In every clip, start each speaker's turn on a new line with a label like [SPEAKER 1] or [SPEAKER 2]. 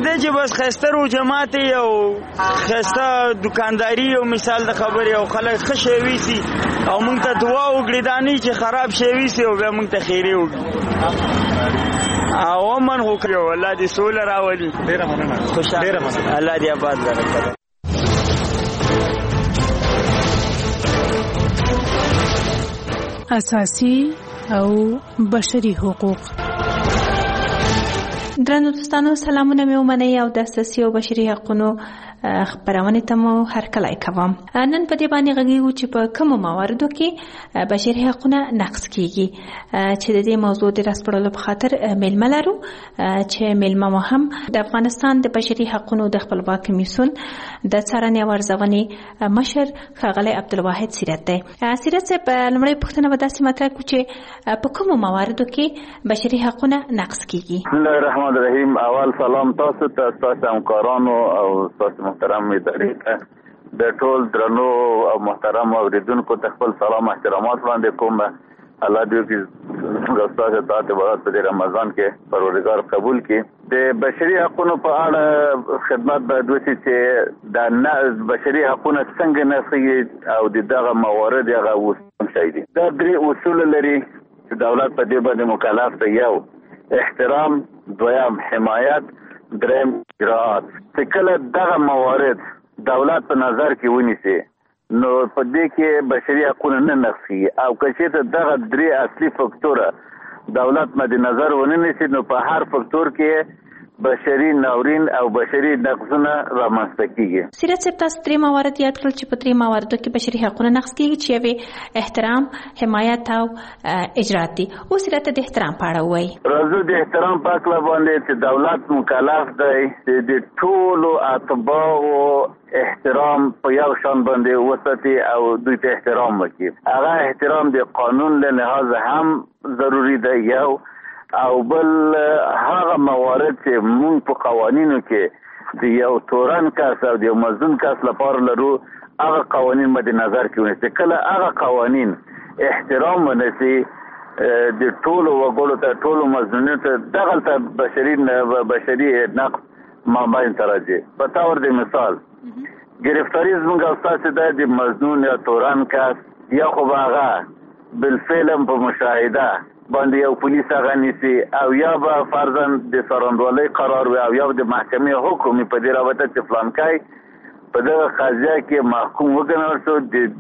[SPEAKER 1] دی چې بس ښایسته رجحانات او ښایسته دکانداري او مثال د خبرې او خلک ښه شی ویسي او موږ ته دعا وکړي دا نه چې خراب شی ویسي او بیا موږ ته خیرې وکړي او امن وکړي الله دې سوله راولي. ډېره مننه. خوشحاله الله دې آباد لري.
[SPEAKER 2] اساسي او بشري حقوق.
[SPEAKER 3] درنو دوستانو سلامونه مې ومنئ او د اساسي او بشري حقوقو خبرونه ته مو هرکلی کوم. نن په دې باندې غږیږو چې په کومو مواردو کې بشري حقوقونه نقض کیږي چې د دې موضوع د راسپړلو په خاطر میلمه لرو چې میلمه مو هم د افغانستان د بشري حقوقو د خپلواک کمیسیون د څارنې او ارزونې مشر ښاغلی عبدالواحد سیرت دی. سیرت صاحب لومړی پوښتنه به داسې مطرح کړو چې په کومو مواردو کې بشري حقوقونه نقض کیږي؟
[SPEAKER 4] بسم الله الرحمن الرحیم. اول سلام تاسو ته، تاسو همکارانو او تاسو محترم ادارې ته، د ټول درنو او محترم اوریدونکو ته خپل سلام احترامات وړاندې کوم. الله دې چې تاسو ته عبادت په رمضان کې پروردګار قبول کړي. د بشري حقوقو په اړه خدمت باید وشي چې د بشري حقوقو څنګه نقضي او دغه موارد هغه اصول شي دي. دا درې اصول لري چې دولت په دې باندې مکلف دی. یو احترام، دویم حمایت، دریم اجراءات. چې کله دغه موارد دولت په نظر کې ونیسي نو په دې کې بشري حقوق نه نقضي او که چېرته دغه درې اصلي فکتوره دولت مد نظر ونه نیسي نو په هر فکتور کې بشري ناورین او بشري نقضونه رامنځته کیږي.
[SPEAKER 3] سیرت صاحب تاسو درې موارد یاد کړل چې په درې مواردو کې بشري حقوقونه نقض کیږي چې یوې احترام، حمایت او اجرات دي. اوس سیرت د احترام په اړه وایي.
[SPEAKER 4] راځو د احترام په اړه باندې چې دولت مکلف دی چې د ټولو اتباعو احترام په یو شان باندې وساتي او دوی ته احترام وکړي. هغه احترام د قانون له لحاظ هم ضروری دی یو، او بل هغه موارد چې مونږ په قوانینو کې د یو تورن کس او د یو مظلوم کس لپاره لرو هغه قوانین مد نظر کې ونیسي. کله هغه قوانین احترام ونیسي د ټولو وګړو ته، ټولو مظلومینو ته دغلته بشري نقض مابین ته راځي. په طور د مثال گرفتاری زموږ او ستاسې دا د مظنون یا تورن کس یا خو به هغه بالفعل په مشاهده باندې یو پولیس هغه نیسي او یا به فرضاً د څارندوالۍ قرار وي او یا د محکمې حکم په دې رابطه چې فلانکی په دغه قضیه کې محکوم وګڼل شو،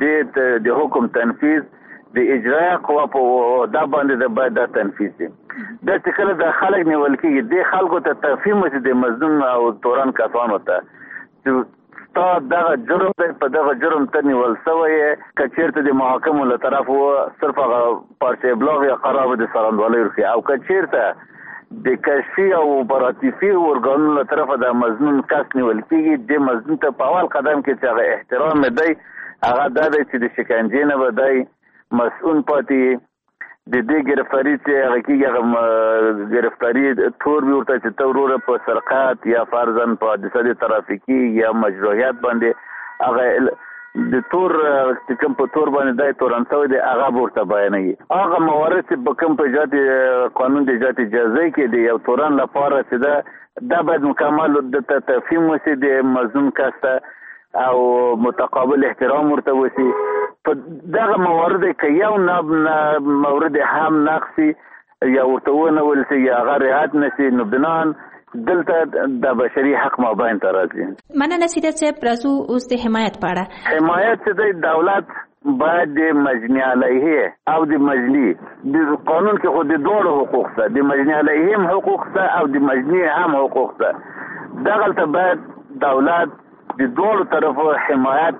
[SPEAKER 4] د حکم تنفیذ د اجرایه قوه په دا باندې باید دا تنفیذ شي. دا چې کله د خلک نیول کېږي دې خلکو ته تفهیم وشي د مظلوم او تورن کسانو ته چې ستا دغه جرم دی، په دغه جرم ته نیول شوی یې، که چېرته د محاکمو له طرفو صرف هغه پارچه ابلاغ یا قرار به د څارندوالۍ ورکړي او که چېرته د کشفي او اپراتیفي ارګانونو له طرفه د مظلوم کس نیول کېږي، دې مظلوم ته په اول قدم کې چې هغه احترام دی هغه دا دی چې د شکنجې نه به دی مسؤول پاتې. د دې گرفتاری چې هغه کېږي هغه گرفتاری تور وي ورته چې ته وروره په سرقت یا فرضاً په حادثه د ترافیکي یا مجروحیت باندې هغه د تور چې کوم په تور باندې دی تورن شوی دی هغه به ورته بیانوي. هغه موارد چې په کوم په اجرات قانون د اجرات جزایي کې دی یو تورن لپاره چې دا باید مکمل د تفهیم وشي د مظلوم کس ته او متقابل احترام ورته وشي. په دغه موارد کې یو مورد هم نقصي یا ورته ونول شي یا هغه رعایت نشي نو بنان دلته د بشري حق مابین ته راځي.
[SPEAKER 3] مننه سیرت صاحب. راځو اوس د حمایت په اړه.
[SPEAKER 4] حمایت چې د دولت باید د مجني علیه او د مجني د قانون کې خو د دوه حقوق شته، د مجني علیه هم حقوق شته او د مجني هم حقوق شته. دغلته باید دولت د دوه طرفو حمایت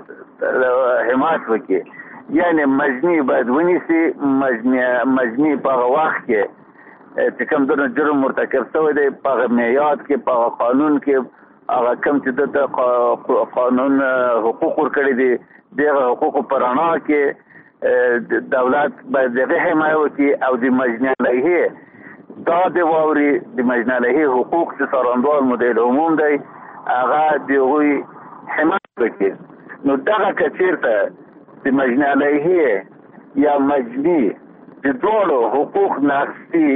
[SPEAKER 4] وکړي. یعنی مجني باید ونیسي، مجني په هغه وخت کې چې کوم ډول جرم مرتکب شوی دی په هغه معیاد کې، په هغه قانون کې هغه کوم چې د قانون حقوق ورکړي دي دغه حقوقو په رڼا کې دولت باید دغه حمایت وکړي او د مجني علیه دا د واوري د مجني علیه حقوق چې څارندوال مدیر عموم دی هغه د هغوی حمایت وکړي. نو دغه که چېرته د مجني علیه یا مجني د دواړو حقوق نقض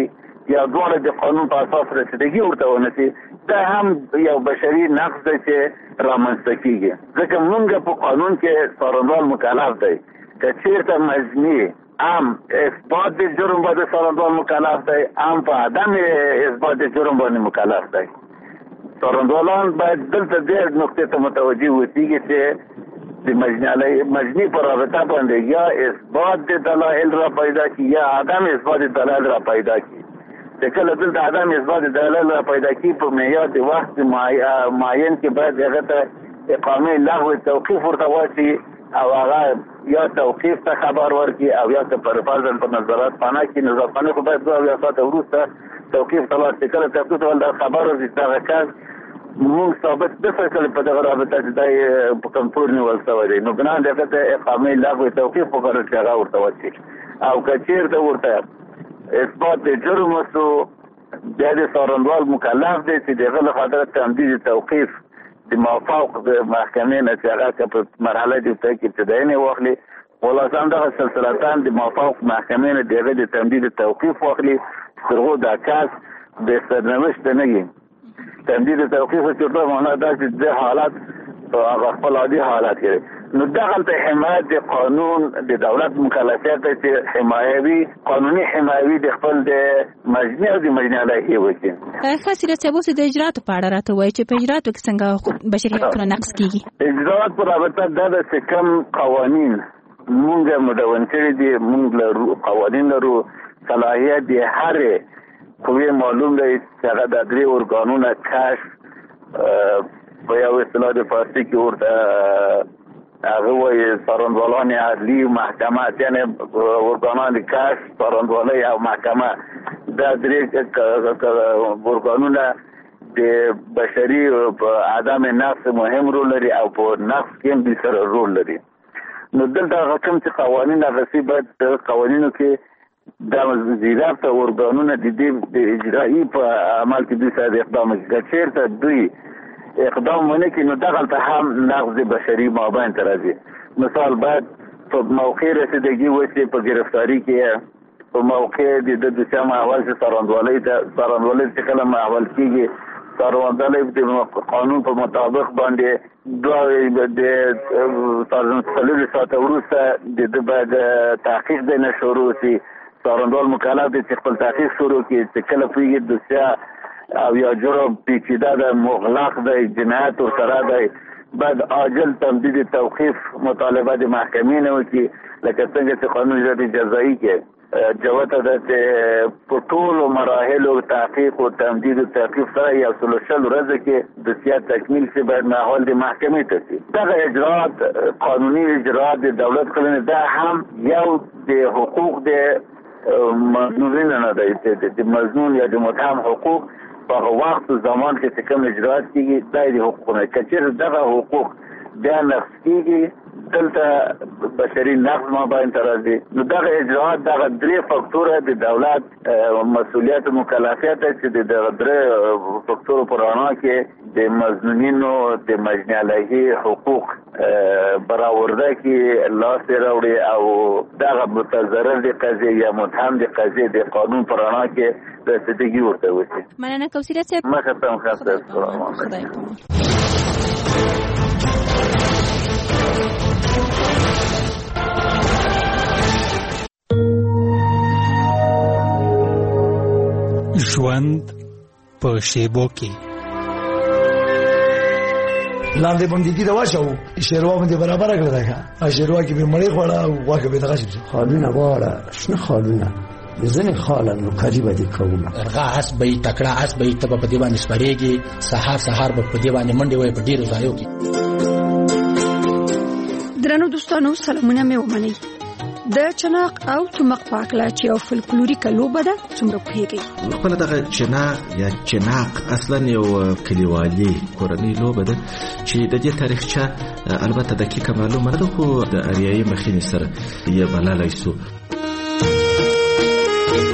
[SPEAKER 4] یا دواړه د قانون په اساس رسیدګي ورته ونشي، دا هم یو بشري نقص دی چې رامنځته کیږي. ځکه موږ په قانون کې څارنوال مکلف دی که چیرته مجني عام اثبات د جرم باندې څارنوال مکلف دی، عام په عدم اثبات د جرم باندې مکلف دی. څارنوالان باید دلته ډېر نقطې ته متوجه وسیږي چې د مجني پر رابطه باندې یا اثبات د دلایل را پیدا کی یا عدم اثبات د دلایل را پیدا کی. د کله دلته عدم اثبات د دلایل را پیدا کی په معیار د وخت معین کې باید هغه ته اقامه لغو توقیف ورته واچي او هغه یا توقیف ته خبر ورکړي او یا ته پر فرضاً په نظارت خانه کې نظارتخانه خو باید 2 ساعته وروسته توقیف ته لاړ شي. کله توقیف ته خبر ورکړي دغه کس موږ ثابت د فیصل په دغه رابطه چې دای په کنټرول نیول شوی دی، نو بنا دغه ته اقامه لغوه توقیف وکړل چې هغه ورته وشي. او که چیرته ورته اثبات د جرم وسو بیا د څارنوال مکلف دی چې دغه لپاره تمدید توقیف د موافق د محکمې نه چې هغه په مرحله د تحقیق ابتدایي نه واخلي، ولازم دغه سلسلتان د موافق محکمې نه دغه د تمدید توقیف واخلي ترغو د کس د سرنوشت نه وي. تمدید توقیف چې په معنا دا چې د حالت هغه خپل عادي حالت کې نو دغه حمایت د قانون د دولت مکلفیت چې حمایوي قانوني حمایوي د خپل د مجني او د مجني علیه وکړي.
[SPEAKER 3] خاصه چې د اجرات په اړه راته وایي چې په اجراتو کې څنګه بشري حقوقونه نقض کیږي.
[SPEAKER 4] اجرات په رابطه دا چې کوم قوانین مونږه مدون کړي دي، مونږ له قوانین لرو صلاحیت د هر کوی معلوم دی چې هغه د 3 ارګانونو کشف په یو اصطلاح د فارسي کې ورته هغه وایي څارنوالان عدلي محکمه، یعنی ارګانان کشف، څارنوالۍ او محکمه. دا 3 ارګانونه د بشري په عدم نقص مهم رول لري او په نقص کې هم سره رول لري. نو دلته هغه کوم چې قوانین هغه باید په قوانینو کې دا وزیرات او ارګانونه د دې اجرایي په عمل کې دوی سره اقدام کوي. چیرته دوی اقدام ونه کوي نو دغه هم نقض بشري مابین ته راځي. مثال باید په موقع رسیدګي وشي په گرفتاری کې، په موقع د دوشم اول چې څارنوالۍ چې کله اول کېږي څارنوالۍ د قانون په مطابق باندې 2 ساعته وروسته د باید تحقیق دی نه شروع شي. څارنوال مکلف دی چې خپل تحقیق شروع کړي چې کله پوهېږي دوسیه او یا جرم پیچیده ده، مغلق دی، جنایت ورسره دی، باید عاجل تمدید توقیف مطالبه د محکمې نه وکړي. لکه څنګه چې قانون اجرایي جزایي کې جوته ده چې په ټولو مراحلو تحقیق او تمدید توقیف سره یو 120 ورځې کې دوسیه تکمیل شي، باید ماحول د محکمې ته شي. دغه اجرات قانوني اجرات د دولت کړنې دا هم یو د حقوق د مظنونین نه دی چې د مظنون یا د متهم حقوق په وخت زمان کې چې کوم اجرات کیږي دا د حقوقونه کچیر دغه حقوق بیا نقض کیږي، دلته بشري نقض مابین ته راځي. نو دغه اجرات دغه 3 فاکتوره د دولت مسؤلیت مکلفیت چې د دغه 3 فاکتورو په رڼا کې د مظنونینو د مجني علیه حقوق برآورده کې لاس راوړي او دغه متضرر د قضیې یا متهم د قضیې د قانون په رڼا کې رسیدګي ورته وشي.
[SPEAKER 3] مننه کوثر صاحب.
[SPEAKER 4] مخه خدای
[SPEAKER 5] ژوند په شیبو کې
[SPEAKER 6] لاندې باندې دي دا واچو شیروا باندې برابر کړل دا شیروا کې به مړی خوړه او واکه به دغه شي
[SPEAKER 7] خالونه واره شنه خالونه ځنه خالن نو قریبه دي کومه
[SPEAKER 8] ارغا اس به تکړه اس به ته په دی باندې سپریږي سحر په دی باندې منډي وای په ډیرو ځایو کې.
[SPEAKER 9] درنو دوستانو سلامونه مې ومنئ. د چناق او تمق پاکلا چې یو فلکلوریک لوبه ده څومره پیږي.
[SPEAKER 10] خپل دغه چناق یا چناق اصلا یو کلیوالي کورنۍ لوبه ده چې د دې تاریخچه البته دقیقه معلومه نه ده خو د اریایي مخینې سره یې بللای سو.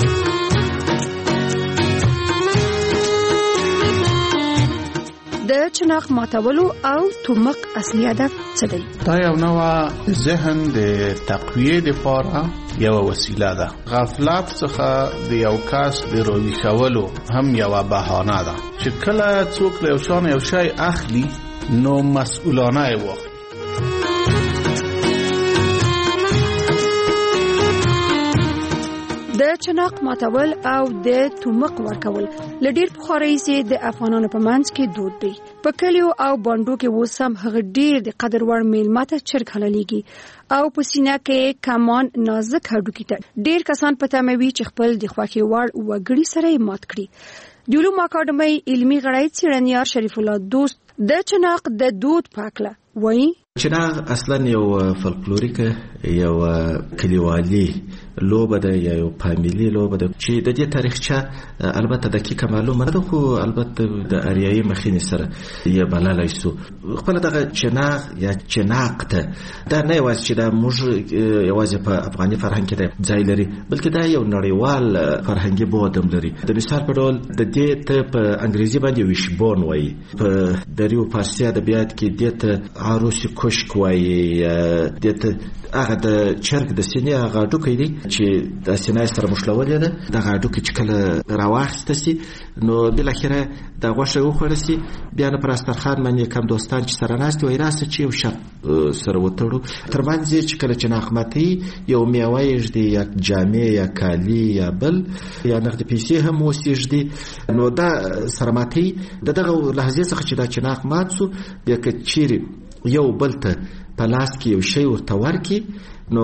[SPEAKER 9] د چناق ماتولو او تومق اصلي هدف څه دی؟
[SPEAKER 11] دا یو نوع ذهن د تقویه لپاره یو وسیله ده. غفلت څخه د یو کس د رویښولو هم یو بهانه ده چې کله څوک له یو شان یو شی اخلي نو مسئولانه یې واخلي.
[SPEAKER 9] د چناق ماتول او د تومق ورکول لډیر پخوانی سي د افغانانو په منځ کې دود دی. په کلیو او باندو کې وسم هغه ډیر د قدر وړ میلماته چرګ حلاليږي او په سینه کې کمان نازک هډوکي ته ډیر کسان په تموي چې خپل د خوښي وړ وګړي سره مات کړي. د علوم اکاډمي علمي غړی څېړنیار شریف الله دوست د چناق د دود پاکله وایي
[SPEAKER 10] چناق اصلا یو فولکلوریک یو کلیوالي لوبه ده یا یو فامیلی لوبه ده چې د دې تاریخچه البته دقیقه معلومه ده خو البته د اریایي مخینې سره یې بللای سو. خپل دغه چناق یا چناق ته دا نه یوازې چې دا موږ یوازې په افغاني فرهنګ کې ده ځای لري بلکې دا یو نړیوال فرهنګي بود هم لري. د مثال په ډول د دې ته په انګریزي باندې ویشبون وایي، په دریو فارسي ادبیات کې دې ته عروسي کوشک وایي، دې ته هغه د چرګ د سینې هغه ډوکې دی چې د سینې سره مشلولې ده. دغه ډوکې چې کله راواخسته سي نو بالاخره د غوښه وخوړل سي بیا نه پر استرخان باندې کم دوستان چې سره ناست وي راسه چې یو شپ سره وتړو ترمنځ چې کله چې ناخمتي یو میوه یږدي یا جامې یا کالی یا بل یا نقد پیسې هم وسیږدي نو دا سره ماتي دغه لحظې څخه چې دا چناق مات سو بیا که چیرې یو بل ته په لاس کې یو شی ورته ورکي نو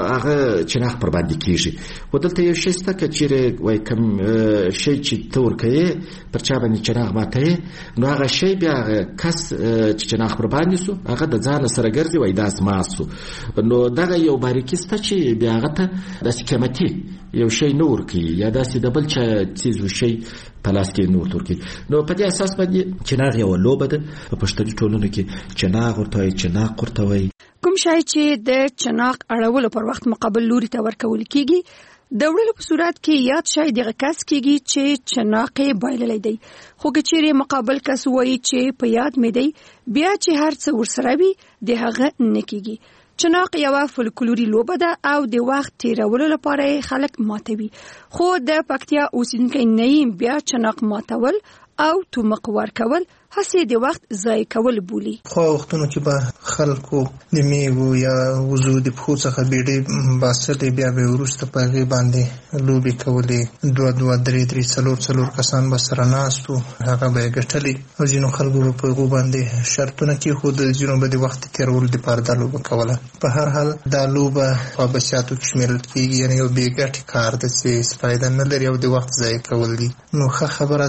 [SPEAKER 10] هغه چناق پر باندې کیږي. خو دلته یو شی سته که چیرې وای کوم شی چې ته ورکوې پر چا باندې چناق ماتوي نو هغه شی بیا کس چې چناق پر باندې سو هغه د ځان سره ګرځي وای دا زما سو نو دغه یو باریکي سته چې بیا هغه ته داسې قیمتي یو شی نه ورکوي یا داسې د بل چا څیز و شی په لاس کې نور تورکي. نو په دې اساس باندې چناق یو لوبه ده په پښتني ټولنو کې چناق ورته چناق ورته وایي.
[SPEAKER 9] کوم شی چې د چناق اړولو پر وخت مقابل لوري ته ورکول کیږي د وړلو په صورت کې یاد شای دغه کس کیږي چې چناق بایللی دی. خو که چیرې مقابل کس وایي چې په یاد مې دی بیا چې هر څه ورسره وي د هغه نه کیږي. چناق یو فولکلوري لوبه ده او د وخت تیرولو لپاره خلک ماتوي. خو د پکتیا اوسیدونکي نه بیا چناق ماتول او تومق ورکول هسې د وخت ضایع کول بولي.
[SPEAKER 12] خو وختونو کې به خلکو د میوو یا وزو د پښو څخه بیډې باسلې بیا به وروسته په هغې باندې لوبې کولې. دوه درې څلور کسان به سره ناست وو هغه به یې ګټلې او ځینو خلکو به په هغو باندې شرطونه کېښودل ځینو به د وخت تېرولو دپاره دا لوبه کوله. په هر حال دا لوبه په بچیاتو کې شمېرل کېږي یعنې یو بې ګټې کار ده چې هېڅ فایده نه لري او د وخت ضایع کول دي. نو ښه خبره